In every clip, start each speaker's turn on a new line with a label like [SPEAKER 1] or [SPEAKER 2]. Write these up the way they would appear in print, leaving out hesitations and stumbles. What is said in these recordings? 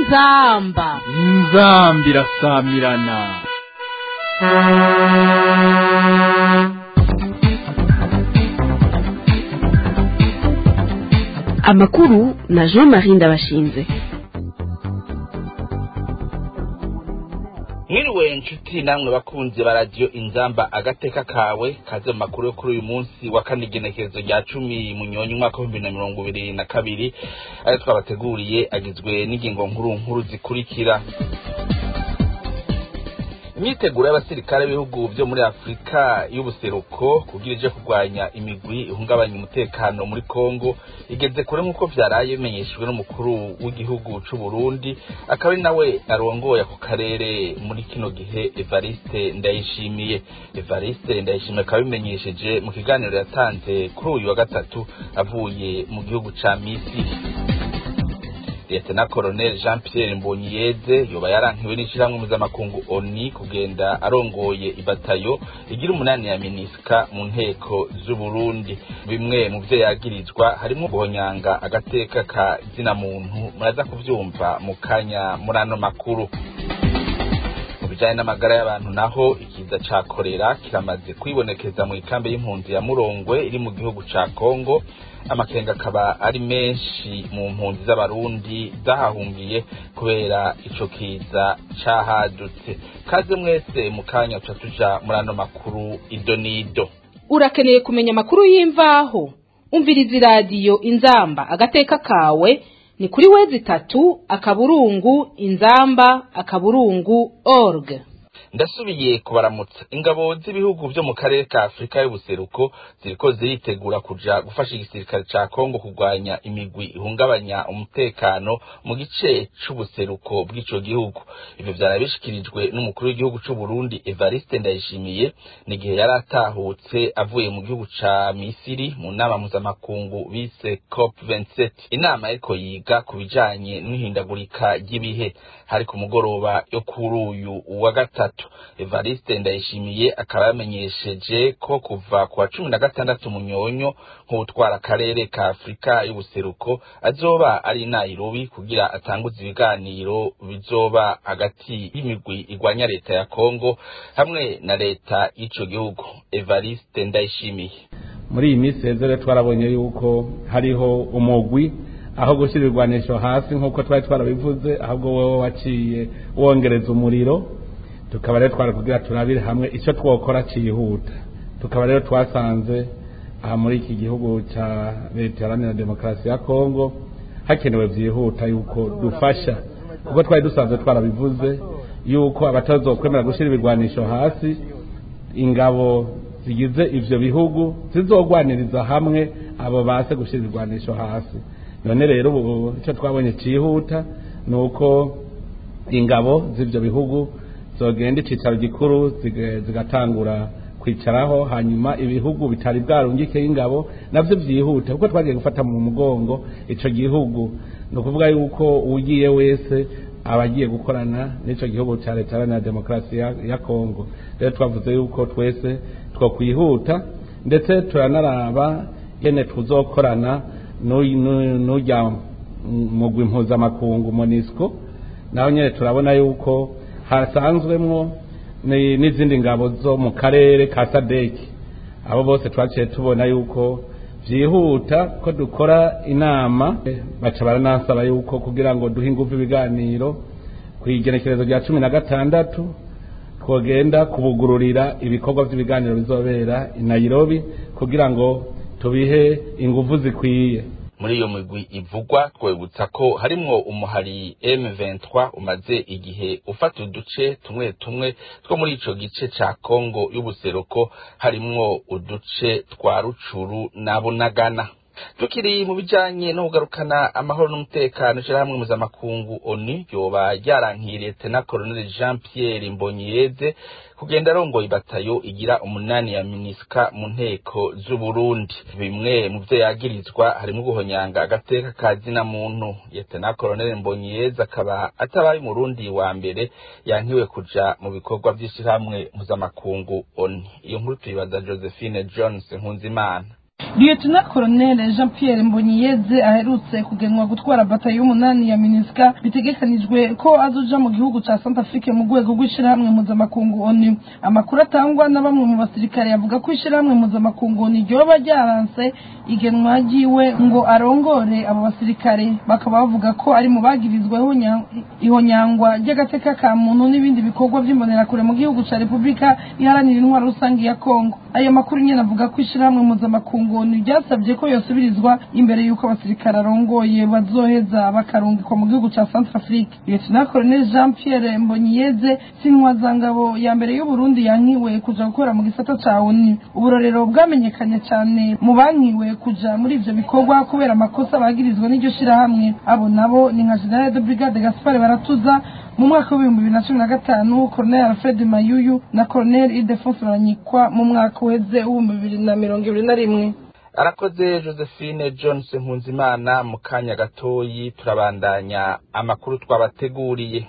[SPEAKER 1] inzamba irasamirana.
[SPEAKER 2] Amakuru na Jean-Marie Ndabashinze.
[SPEAKER 3] Mwiriwe nshuti namwe bakunze ba radio Inzamba agateka kawe kaze makuru yo kuri uyu munsi wa kane igenekerezo rya 10 munyonyi umwaka wa 2022 ayo twabateguriye agizwe n'ingingo nkuru zikurikira. Imyiteguro y'abasirikare b'ibihugu byo muri Afrika y'ubuseruko kugira ije kurwanya imigwi ihungabanya umutekano muri Kongo igeze kure nk'uko vyaraye bimenyeshejwe n'umukuru w'igihugu c'u Burundi akaba ari nawe arongoye ku karere muri kino gihe Evariste Ndayishimiye. Evariste Ndayishimiye akaba bimenyesheje mu kiganiro yatanze kuri uyu wa gatatu avuye mu gihugu ca Misiri. Lieutenant Colonel Jean-Pierre Mbonyiyeze yoba yarankiwe n'ishiramwe mpuzamakungu ONU kugenda arongoye ibatayo igira 8 ya MINUSCA mu nteko z'u Burundi. Bimwe mu byo yagirizwa harimo guhonyanga agateka ka zina muntu muraza kuvyumva mu kanya murano makuru. Bijanye n'amagara y'abantu naho ikiza ca kolera kiramaze kwibonekeza mu ikambi y'impunzi ya Murongwe iri mu gihugu ca Kongo. Amakenga akaba ari menshi mu mpunzi z'abarundi zahahungiye kubera ico kiza cahadutse. Kaze mwese mu kanya tuja murano makuru idonido.
[SPEAKER 4] Urakeneye kumenya makuru y'imvaho? Umviriza radio Inzamba agateka kawe ni kuri wezi3 akaburungu inzamba akaburungu org.
[SPEAKER 3] Ndasubiye kubaramutsa. Ingabo z'ibihugu byo mu karere ka Afrika y'ubuseruko ziriko ziritegura kuja gufasha igisirikare ca Kongo kurwanya imigwi ihungabanya umutekano mu gice c'ubuseruko bw'ico gihugu. Ivyo vyarabishikirijwe n'umukuru w'igihugu c'u Burundi Evariste Ndayishimiye n'igihe yaratahutse avuye mu gihugu ca Misiri mu nama mpuzamakungu bise COP27. Inama yariko yiga ku bijanye n'ihindagurika ry'ibihe hari ku mugoroba yo kuri uyu wa gatatu. Evariste Ndayishimiye akaba yamenyesheje ko kuva ku wa 16 munyonyo nk'utwara akarere ka Afrika y'ubuseruko azoba ari Nairobi kugira atanguze ibiganiro bizoba hagati y'imigwi igwanya leta ya Kongo hamwe na leta y'ico gihugu. Evariste Ndayishimiye:
[SPEAKER 5] muri iyi minsi hezere twarabonye yuko hariho umugwi aho gushirirwanisho hasi nk'uko twari twarabivuze ahubwo wowe waciye wongereza umuriro. Tukaba rero twarakugira turabire hamwe icyo twokora cihuta. Tukaba rero twasanze muri iki gihugu ca leta ya Demokarasi ya Kongo hakenewe vyihuta yuko dufasha, kuko twari dusanzwe twarabivuze yuko abatazokwemera gushira ibirwanisho hasi ingabo zigize ivyo bihugu zizogwaniriza hamwe abo base gushira ibirwanisho hasi. None rero ubu icyo twabonye cihuta nuko ingabo z'ivyo bihugu zogenda icicaro gikuru zigatangura kwicaraho, hanyuma ibihugu bitari bwarungike ingabo navyo vyihuta kuko twagiye gufata mu mugongo ico gihugu. No kuvuga yuko ugiye wese abagiye gukorana n'ico gihugu ca leta ya Demokarasi ya Kongo. Rero twavuze yuko twese twokwihuta ndetse turanaraba yene tuzokorana n'ujya mugwi mpuzamakungu MONUSCO. Naho nyene turabona yuko hasanzwemwo n'izindi ngabo zo mu karere ka SADC. Abo bose twaciye tubona yuko vyihuta ko dukora inama, baca baranasaba yuko kugira ngo duhe ingufu ibiganiro kwigenekerezo rya 16 twogenda kubugururira ibikorwa by'ibiganiro bizobera i Nairobi kugira ngo tubihe ingufu zikwiye.
[SPEAKER 3] Muri iyo migwi ivugwa twebutsa ko harimwo umuhari M23 umaze igihe ufata uduce tumwe two muri ico gice ca Kongo y'ubuseruko harimwo uduce twa Rucuru na Bunagana. Tukiri mu bijanye no kugarukana amahoro n'umutekano hamwe mpuzamakungu ONU yoba yarankiriye Lieutenant Colonel Jean-Pierre Mbonyiyeze kugenda arongoye ibatayo igira 8 ya MINUSCA mu nteko z'u Burundi. Bimwe mu byo yagirizwa harimo guhonyanga agateka ka zina muntu. Lieutenant Colonel Mbonyiyeze akaba atabaye mu Burundi wa mbere yankiwe kuja mu bikorwa by'ishiramwe mpuzamakungu ONU. Iyo nkuru tuyibaza Josephine Jones Nkunzimana.
[SPEAKER 6] Lieutenant Colonel Jean Pierre Mbonyiyeze aherutse kugenwa gutwara batayo y'umunani ya MINUSCA bitegekanijwe ko azoja mu gihugu ca Centrafrique mu rwego rw'ishirahamwe mpuzamakungu ONU. Amakuru atangwa na bamwe mu basirikare yavuga ko ishirahamwe mpuzamakungu ONU ryoba ryaranse igenwa ryiwe ngo arongore abo basirikare, bakaba bavuga ko ari mu bagirizweho ihonyangwa ry'agateka ka muntu n'ibindi bikorwa by'imbonerakure mu gihugu ca Repubulika iharanira intwaro rusangi ya Kongo. Ayo makuru nyene avuga ko ishirahamwe mpuzamakungu ONU ryasabye ko yosubirizwa imbere y'uko abasirikare arongoye bazoheza bakarungikwa mu gihugu ca Centrafrique. Lieutenant Colonel Jean Pierre Mbonyiyeze Sintwazangabo ya mbere y'u Burundi yankiwe kuja gukora mu gisata ca ONU. Uburorero bwamenyekanye cyane mu bankiwe kuja muri ivyo bikorwa kubera amakosa bagirizwe n'iryo shirahamwe. Abo nabo ni nka General de Brigade Gaspard Baratuza mu mwaka wa 2015, Colonel Alfred Mayuyu na Colonel Ildefonse Baranyikwa mu mwaka weze 2021.
[SPEAKER 3] Arakoze Josephine Johnson Nkunzimana. Mu kanya gatoyi turabandanya amakuru twabateguriye.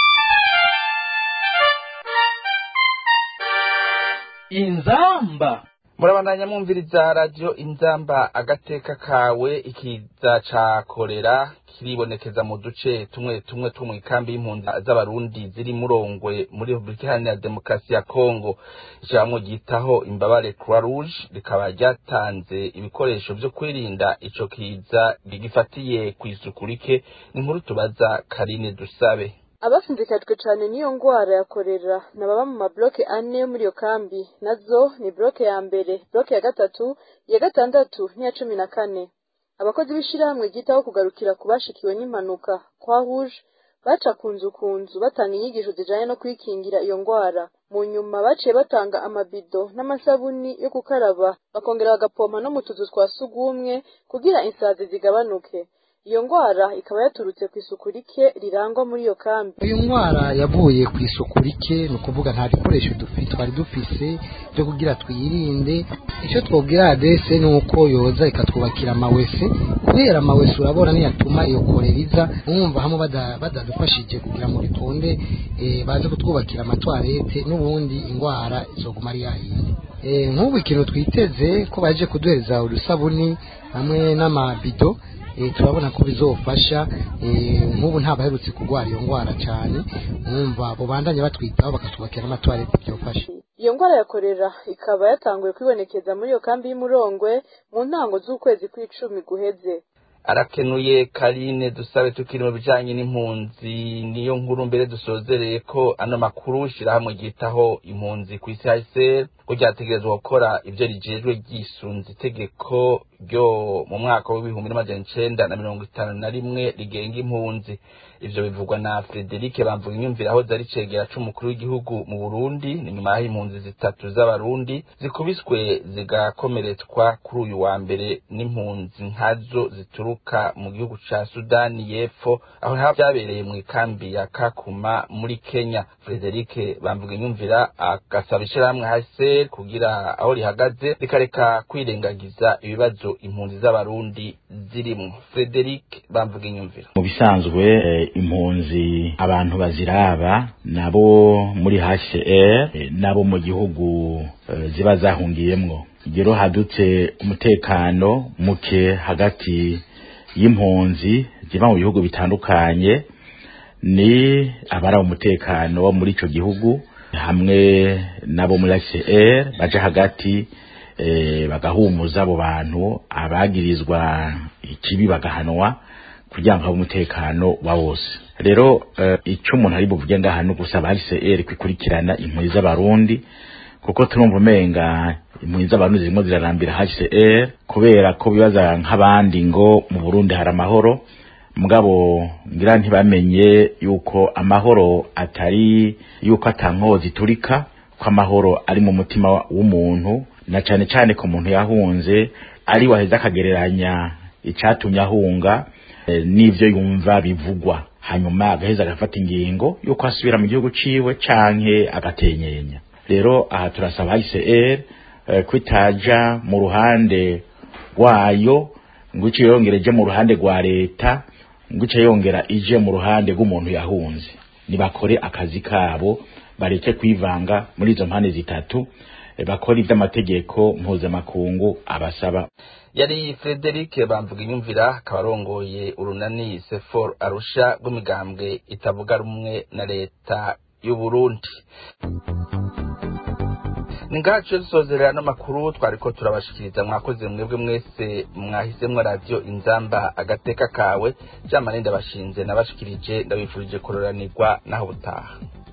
[SPEAKER 1] Inzamba
[SPEAKER 3] Murabandanya mwumviriza radio Inzamba agateka kawe. Ikiza ca kolera kiribonekeza mu duce tumwe tumwe two mw'ikambi y'impunzi z'abarundi ziri Murongwe muri Republika Iharanira Demokarasi ya Kongo. Ijambo ryitaho imbabare Croix Rouge rikaba ryatanze ibikoresho vyo kwirinda ico kiza rigifatiye kwisukurike. Ni nkuru tubaza Karine Dusabe.
[SPEAKER 7] Abasinzikajwe cyane niyo ngwara ya kolera nababa mu mabloke ane muri yo kambi, nazo ni bloke ya mbere, bloke ya gatatu, ya gatandatu n'iya 14. Abakozi b'ishirahamwe ryitaho kugarukira kubashikiwe n'impanuka Croix Rouge baca kunzu batanga inyigisho zijanye no kwikingira iyo ngwara. Mu nyuma baciye batanga amabido n'amasabuni yo gukaraba, bakongera bagapompa no mu tuzu twa sugumwe kugira insazi zigabanuke. Iyo ngwara ikaba yaturutse ku isuku rike rirangwa muri iyo kambi.
[SPEAKER 8] Iyo ngwara yavuye ku isuku rike, no kuvuga nta bikoresho twari dufise byo kugira twirinde. Icyo twobwira adese nuko yoza ikatwubakira amawese, kubera amawese urabona ni yatuma iyo koleriza umva hamwe badadufashije kugira ngo ritonde baze kutwubakira amatwarete n'ubundi ingwara izoguma ari yahindi. Nk'ubu ikintu twiteze ko baje kuduhereza urusabuni hamwe n'amabido, turabona ko bizofasha. Nk'ubu nta baherutse kugwara iyo ngwara cyane, umva bo bandanye batwitaho bakatubakira amatwarete byofasha.
[SPEAKER 7] Iyo ngwara ya kolera ikaba yatanguye kwibonekeza muri iyo kambi y'Umurongwe mu ntango z'ukwezi kw'icumi guheze.
[SPEAKER 3] Arakenuye Karine Dusabe. Tukiri mu bijanye n'impunzi, niyo nkuru mbere dusozereye ko ano makuru shirahamwe ryitaho impunzi ku isi HCR ko ryategerezwa gukora ivyo rijejwe ryisunze itegeko ryo mu mwaka wa 1951 rigenga impunzi. Ivyo bivugwa na Frederic Bamvuginyumvira aho zari cegera c'umukuru w'igihugu mu Burundi. Ni nyuma y'aho impunzi zitatu z'abarundi zikubiswe zigakomeretswa kuri uyu wa mbere n'impunzi nkazo zituruka mu gihugu ca Sudani y'Epfo, aho byabereye mu ikambi ya Kakuma muri Kenya. Frederic Bamvuginyumvira agasaba ishirahamwe HCR kugira aho rihagaze rikareka kwirengagiza ibibazo impunzi z'abarundi zirimo. Frederic Bamvuginyumvira: mu bisanzwe impunzi abantu baziraba nabo muri HCR nabo mu gihugu ziba zahungiyemwo. Igero hadutse umutekano muke hagati y'impunzi ziba mu bihugu bitandukanye, ni abara umutekano wo muri ico gihugu hamwe nabo muri HCR baje hagati bagahumuza abo bantu abagirizwa ikibi bagahanwa kugira ngo umutekano wa wose. Rero icyo umuntu ari buvuge ngaha no gusaba HCR kwikurikirana impunzi z'abarundi, kuko turumva umenga impunzi z'abarundi zirimo zirarambira HCR kubera ko bibaza nk'abandi ngo mu Burundi hari amahoro, mugabo ngira ntibamenye yuko amahoro atari yuko atankozi turika, ko amahoro ari mu mutima w'umuntu, na cyane cyane ko umuntu yahunze ari waheza akagereranya icatumye ahunga n'ivyo yumva bivugwa, hanyuma agaheza agafata ingingo yuko asubira mu gihugu ciwe canke agatenyenya. Rero aha turasaba HCR kwitaja mu ruhande rwayo ngo ico yongereje mu ruhande rwa leta, ngo ico yongera ije mu ruhande rw'umuntu yahunze. Nibakore akazi kabo, bareke kwivanga muri izo mpande zitatu.
[SPEAKER 9] bakora ivy'amategeko mpuzamakungu abasaba.
[SPEAKER 3] Yari Frederic Bamvuga Inyumvira kabarongoye urunani Sefor Arusha rw'imigambwe itavuga rumwe na leta y'u Burundi. Ningaje sozerera n'amakuru twariko turabashikiriza mwakoze mwebwe mwese mwahisemwe radio Inzamba agateka kawe Jean Marie Ndabashinze nabashikirije ndabifurije kororanirwa naho butaha.